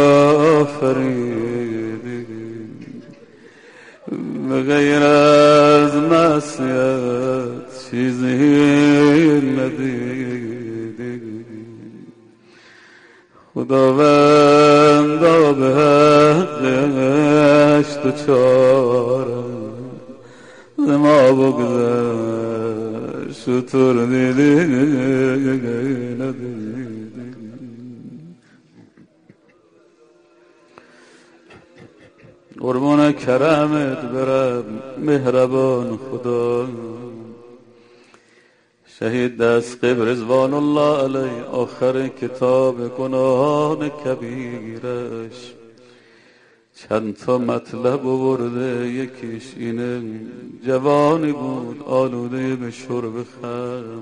آفریدی به غیر از معصیت چیزی ندیدی، خداوندا به حقش تو چارم ز ما بگذر، شطور دیدی ندیدی. قربان کرمت برم مهربان خدا، شهید دستقیب رضوان الله علیه آخر کتاب گناهان کبیرش چند تا مطلب آورده. یکیش اینه جوانی بود آلوده به شرب خمر،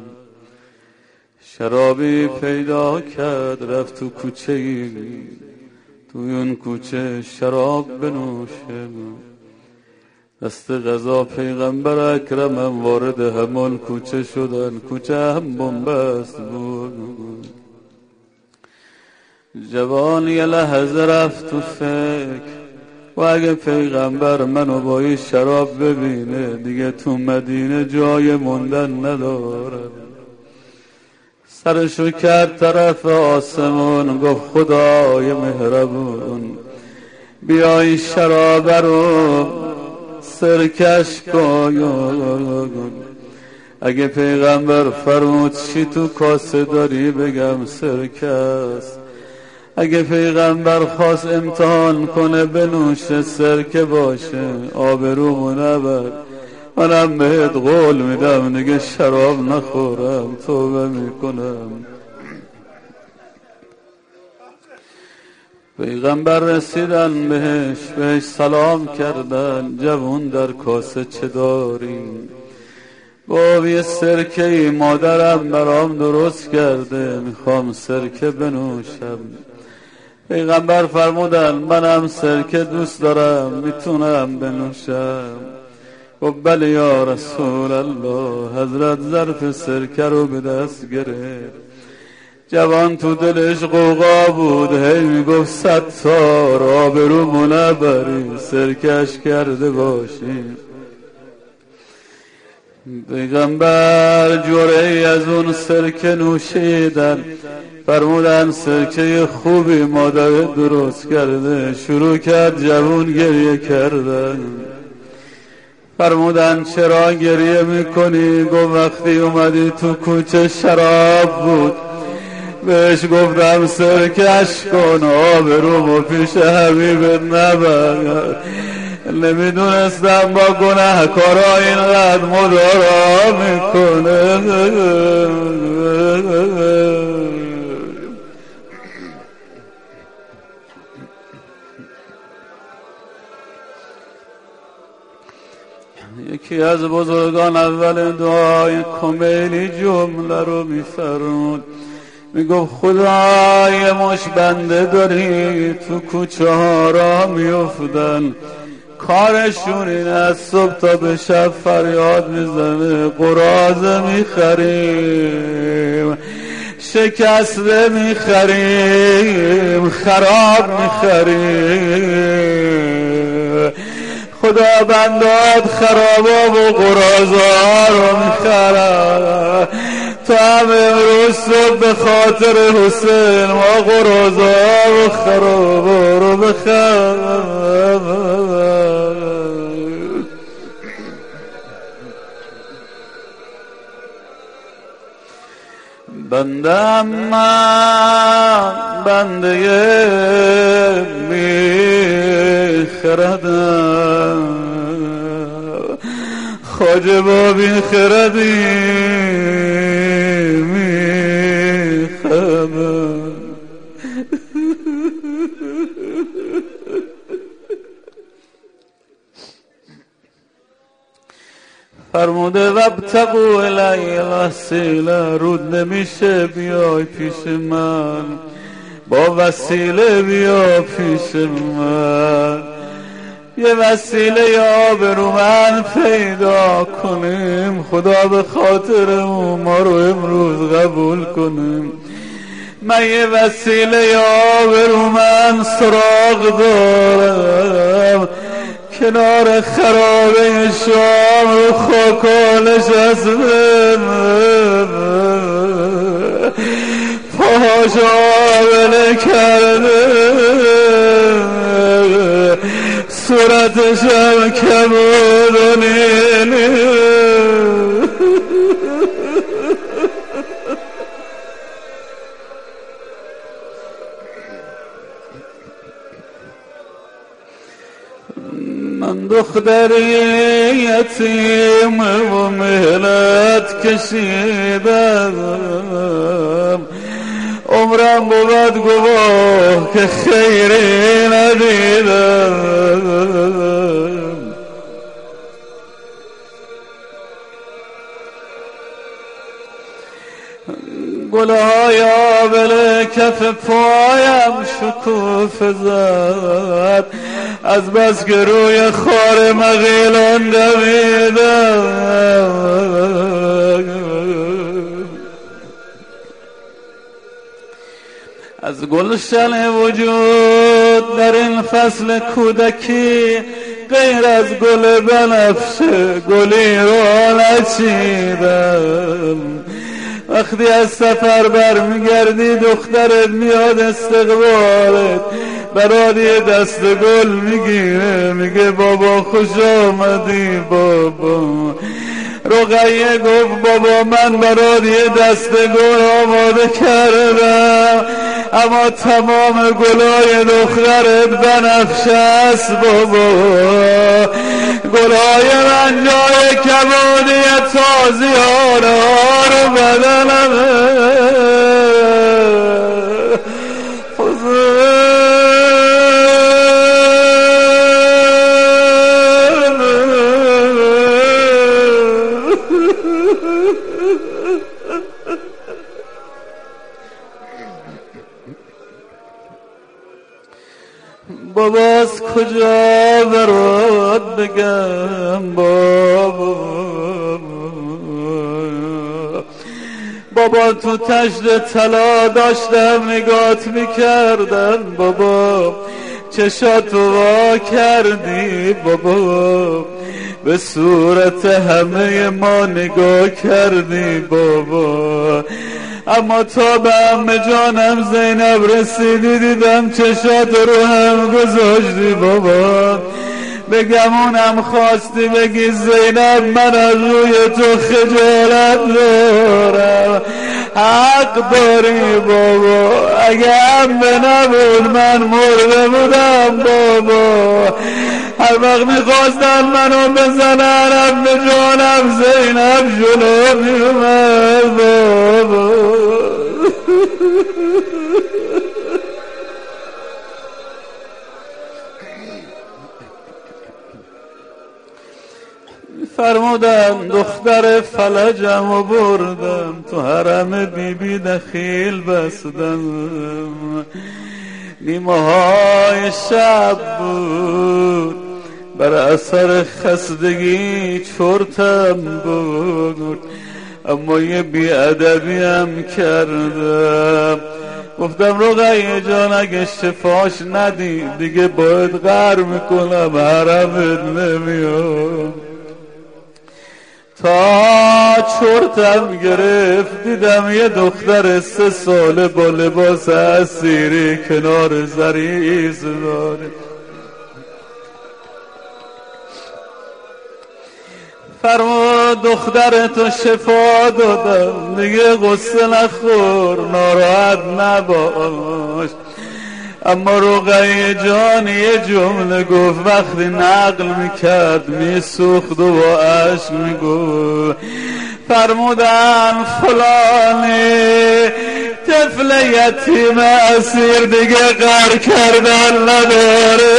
شرابی پیدا کرد رفت تو کوچه ای، توی اون کوچه شراب بنوشه. دست غذا پیغمبر اکرم هم وارد همون کوچه شدن. کوچه هم بنبست بود. جوان یه لحظه رفت تو فکر و اگه پیغمبر منو با این شراب ببینه دیگه تو مدینه جای موندن نداره. سرشو کرد طرف آسمون، گفت خدای مهربون بیا این شراب رو سرکش کن. اگه پیغمبر فرمود چی تو کاسه داری بگم سرکست. اگه پیغمبر خواست امتحان کنه بنوشه سرکه باشه آبرومو نبر. منم بهت قول میدم دیگه شراب نخورم، توبه میکنم. پیغمبر رسیدن بهش بهش سلام کردن. جوون در کاسه چه داری؟ گفت یه سرکه مادرم برام درست کرده، میخوام سرکه بنوشم. پیغمبر فرمودن منم سرکه دوست دارم، میتونم بنوشم؟ گفت بله یا رسول الله. حضرت ظرف سرکه رو به دست گرفت. جوان تو دلش قوقا بود، هی میگفت ستار آبرومو نبری سرکش کرده باشی. پیغمبر جرعی از اون سرکه نوشیدن. فرمودن سرکه خوبی مادر درست کرده. شروع کرد جوون گریه کردن. فرمودن چرا گریه میکنی؟ گفت وقتی اومدی تو کوچه شراب بود، بهش گفتم سرکش کن آبرومو پیش حبیبت نبر. نمیدونستم با گناهکارا اینقدر مدارا میکنه. یکی از بزرگان اول دعای کمیلی جمله رو میفرمود، میگفت خدای مش بنده داری تو کوچه ها را میافتن، کارشون این از صبح تا به شب فریاد میزنه قراضه میخریم، شکسته میخریم، خراب میخریم. خدا بندات خرابا و قراضه رو میخرم. تا هم امروز صبح به خاطر حسین ما قراضه و خرابا رو بخرم. بنده من بنده میخردم، خواجه با بی خردی میخردم. فرموده وابتغوا الی وسیله، رود نمیشه بیای پیش من، با وسیله بیا پیش من، یه وسیله یا برو من پیدا کنیم، خدا به خاطر ما رو امروز قبول کنیم. من یه وسیله یا برو من سراغ دارم، کنار خرابه شام رو خاکالش از پاهاش آبله کرده، صورتش هم کبود و نیلی. من دختری یتیم و مهلت کشیدم، عمرم بود گواه که خیری ندیدم. گلهای آبله کف پایم شکوفه زد، از بس که روی خار مغیلان دویدم. از گلشن وجود در این فصل کودکی غیر از گل بنفشه گلی رو نچیدم. وقتی از سفر برمیگردی دخترت میاد استقبالت، برات یه دست گل میگیره، میگه بابا خوش آمدی بابا. رقیه گفت بابا من برات یه دست گل آماده کردم، اما تمام گلای دخترت بنفشه است بابا. گلای من جای کبودی تازیانه رو بدنمه. بابا از کجا برات بگم بابا، بابا تو تشت طلا داشتم نگات میکردن بابا، چشاتو وا کردی بابا، به صورت همه ما نگاه کردی بابا، اما تا به عمه جانم زینب رسیدی دیدم چشات رو هم گذاشتی بابا. بگمونم خواستی بگی زینب من از روی تو خجالت دارم، حق داری بابا، اگه عمه نبود من مرده بودم بابا. هر وقت میخواستن منو بزنن عمه جانم زینب جلو میومد بابا. فرمودن دختر فلجم و بردم تو حرم بی بی دخیل بستم. نیمه های شب بود بر اثر خستگی چرتم بود، اما یه بی ادبی هم کردم. گفتم رقیه جان اگه شفاش ندی دیگه باید غر میکنم حرمت نمیام. تا چرتم گرفت دیدم یه دختر سه ساله با لباس اسیری کنار زریز داره. فرما دختر تو شفا دادم، دیگه غصه نخور ناراحت نباش. اما رقیه جان یه جمله گفت وقتی نقل میکرد میسوخت و با عشق میگفت. فرمودن فلانی طفل یتیم اسیر دیگه غر کردن نداره.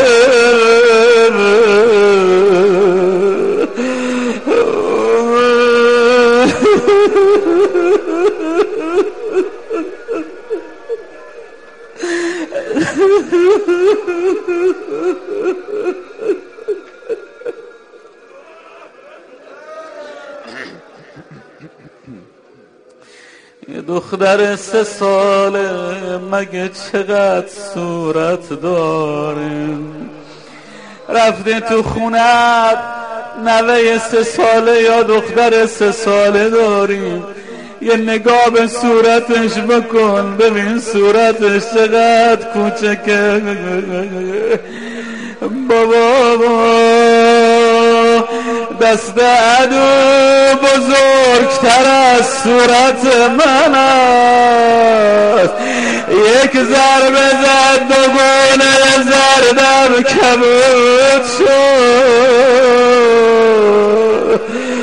یه دختر سه ساله مگه چقدر صورت داریم. رفتی تو خونت نوه سه ساله یا دختر سه ساله داریم، یه نگاه به صورتش بکن ببین صورتش چقدر کوچکه. بابا دست عدو بزرگتر از صورت من است، یک ضربه زد دوگونه زردم کبود شد.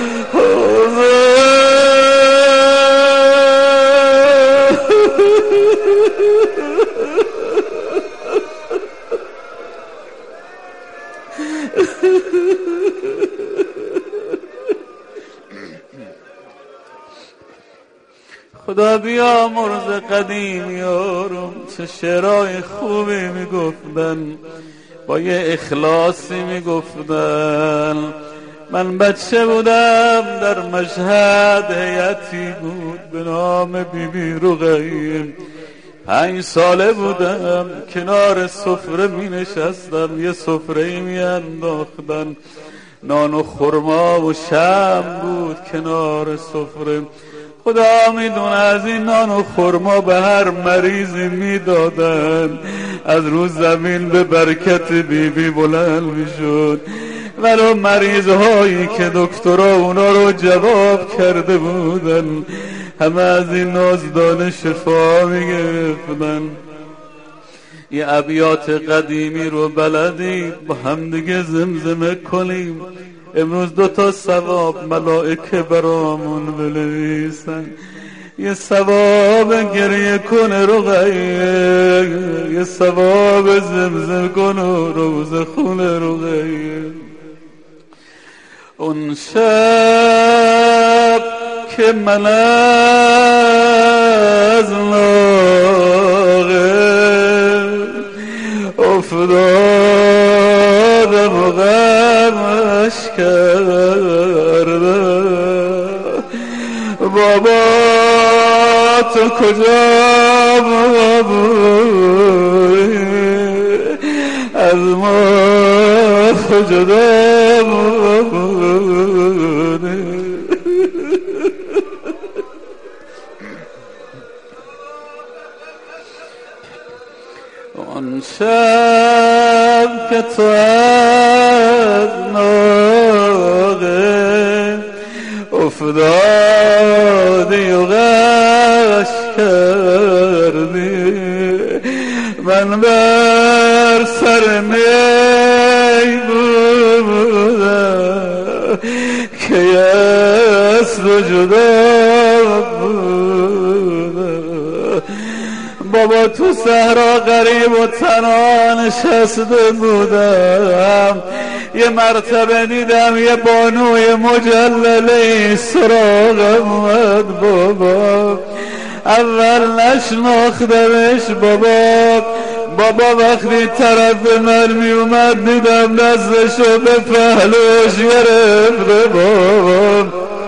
خدا بیا مرز قدیم یارم، چه شعرهای خوبی میگفتن، با یه اخلاصی میگفتن. من بچه بودم در مشهد، هیئتی بود به نام بی بی رقیه. پنج ساله بودم کنار سفره می نشستم، یه سفره می انداختن، نان و خرما و شم بود کنار سفره. خدا میدونه از این نان و خرما به هر مریضی میدادن، از رو زمین به برکت بی بی بلند میشد. ولو مریض هایی که دکترها اونا رو جواب کرده بودن، همه از این نازدان شفا میگرفتن. یه ابیات قدیمی رو بلدید با هم دیگه زمزمه کنیم، امروز دو تا ثواب ملائکه برامون بنویسن. یه ثواب گریه کنه رقیه، یه ثواب زمزم کنه روز خونه رقیه. اون شب که من از لاغه افتادم و غمش کردم، بابا تو کجا بودی از ما جدا بودی. آن شب که تو از ناقه افتادی و غش کردی، من بر سر می بودم که از تو جدا بودم. بابا تو صحرا غریب و تنها نشسته بودم، یه مرتبه دیدم یه بانوی مجلله سراغم اومد بابا. اول نشناختمش بابا، بابا وقتی طرف من می اومد دیدم دستشو به پهلوش گرفته بابا،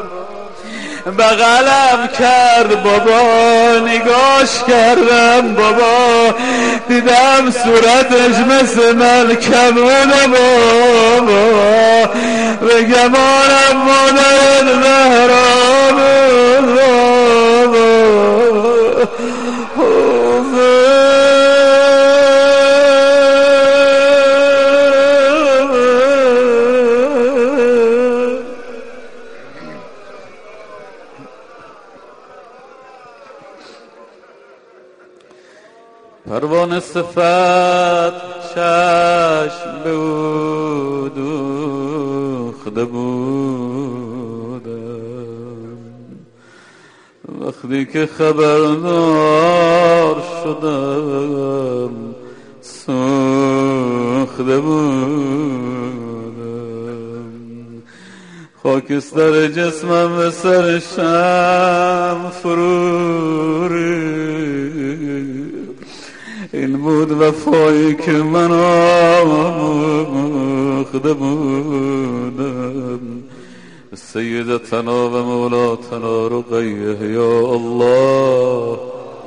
بغلم کرد بابا، نگاش کردم بابا، دیدم صورتش مثل من کمونه بابا، به گمانم مادر زهرا بود بابا. پروانه صفت چشم به او دوخته بودم، وقتی که خبردار شدم سوخته بودم. خاکستر جسمم به سر شم فرو ریخت، این بود وفایی که من آموخته بودم. سیدتنا و مولاتنا رقیه یا الله،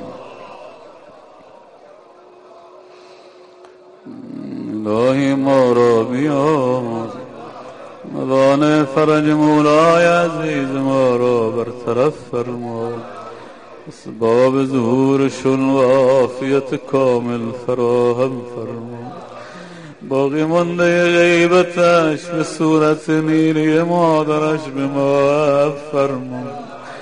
الهی ما را بیامرز، موانع فرج مولای عزیز ما را برطرف فرما، اسباب ظهورشون و عافیت کامل فراهم فرما. باقی مانده غیبتش به صورت نیلی مادرش به ما فرما،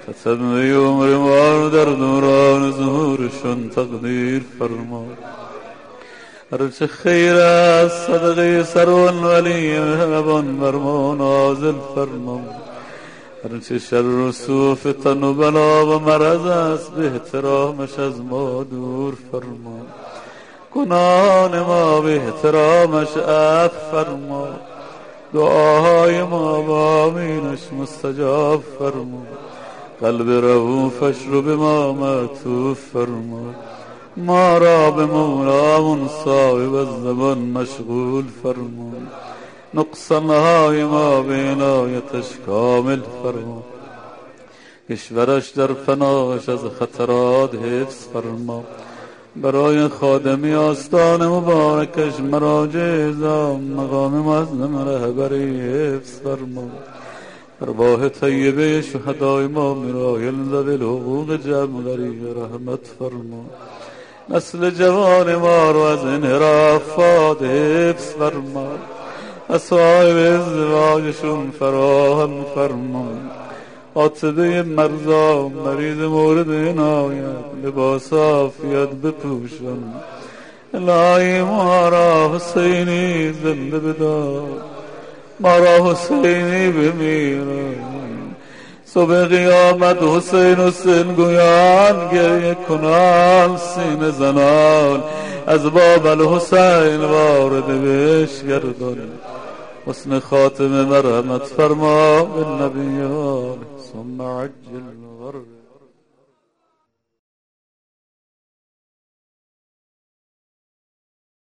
ختم عمر ما در دوران ظهورشون تقدیر فرما. هرچه خیر از صدقه سرون ولی مهربان بر ما نازل فرما. هرچه شر و سوء فتن و بلا و مرض است به احترامش از ما دور فرما. گناهان ما به احترامش عفو فرما. دعاهای ما با آمینش مستجاب فرما. قلب رؤوفش رو به ما معطوف فرما. ما را به مولامون صاحب الزمان مشغول فرما. نقصانهای ما به عنایتش کامل فرما. کشورش در پناهش از خطرات حفظ فرما. برای خادمی آستان مبارکش مراجع اعظام مقام معظم رهبری حفظ فرما. ارواح طیبه شهدای ما میرایل ذوی الحقوق جمعی رحمت فرما. نسل جوان ما رو از انحرافات حفظ فرما. اصحاب ازدواجشون فراهم فرما. عاطبه مرزا مریض مورد عنایت لباس عافیت بپوشن. الهی ما را حسینی زنده بدار. ما را حسینی بمیرن. صبح قیامت حسین حسین گویان گریه کنان سینه زنان. از باب الحسین وارد بهش گردان. حسن خاتم مرحمت فرما بالنبیان ثم عجل غرب.